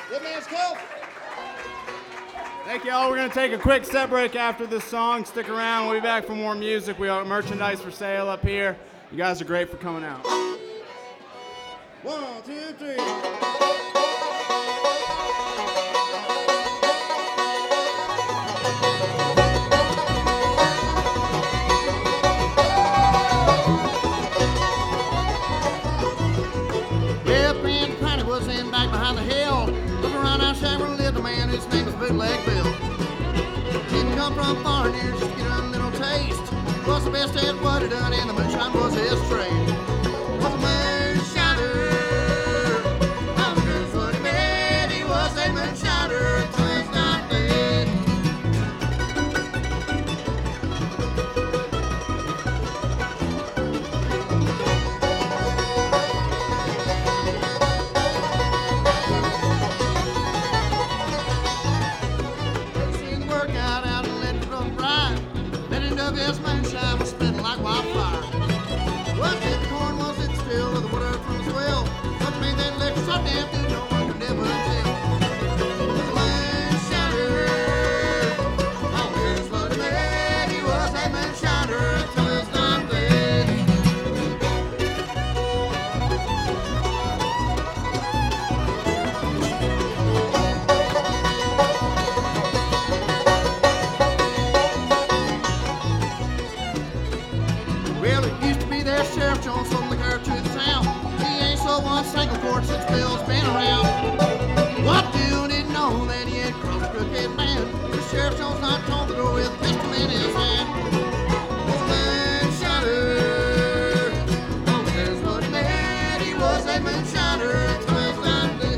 Good man's cool. Thank you all. We're going to take a quick set break after this song. Stick around. We'll be back for more music. We have merchandise for sale up here. You guys are great for coming out. 1, 2, 3. Was in back behind the hill. Look around outside where lived a man whose name was Bootleg Bill. Didn't come from far near just to get a little taste. Was the best at what he done, and the moonshine was his trade. Was a moonshiner. All the girls what he made. He was a moonshiner until he's not dead. This moonshine was spinning like wildfire. Was it the corn, was it still, or the water from his well? What made that liquor so damn good, no one could never tell. The moonshiner, oh, here's what he made. He was a moonshiner until he's not dead. Well, it used to be there Sheriff Jones sold liquor to the town. He ain't sold one single quart since Bill's been around. What dude didn't know that he had crossed a crooked man? The Sheriff Jones knocked on the door with a pistol in his hand. Was a moonshiner. Oh, here's what he made. He was a moonshiner until he's not dead.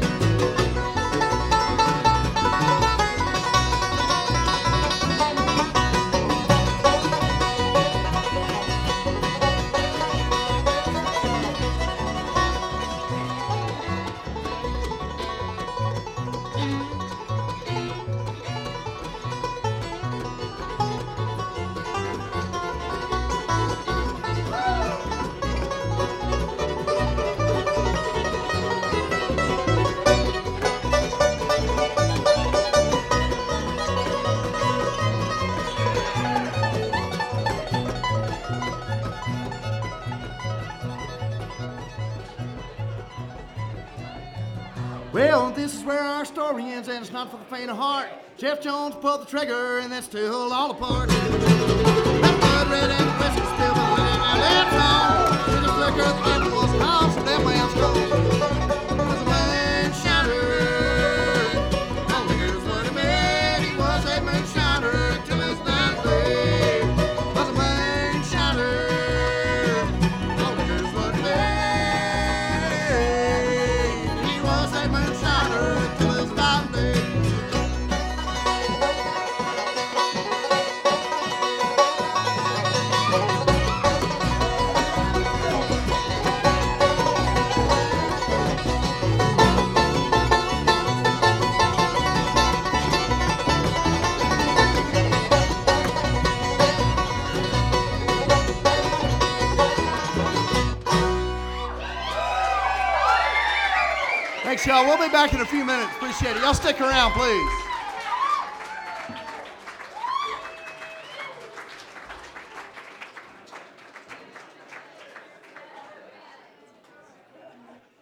Well, this is where our story ends, and it's not for the faint of heart. Jeff Jones pulled the trigger, and that's still all apart. That blood red and the whiskey still but letting our lips on. To the flicker, the devil was called, so that man's cold. Was a moonshiner. Oh, here's what he made. He was a moonshiner until his last day. Was a moonshiner. Oh, here's what he made. He was a moonshiner until his last day. Thanks, y'all. We'll be back in a few minutes. Appreciate it. Y'all stick around, please.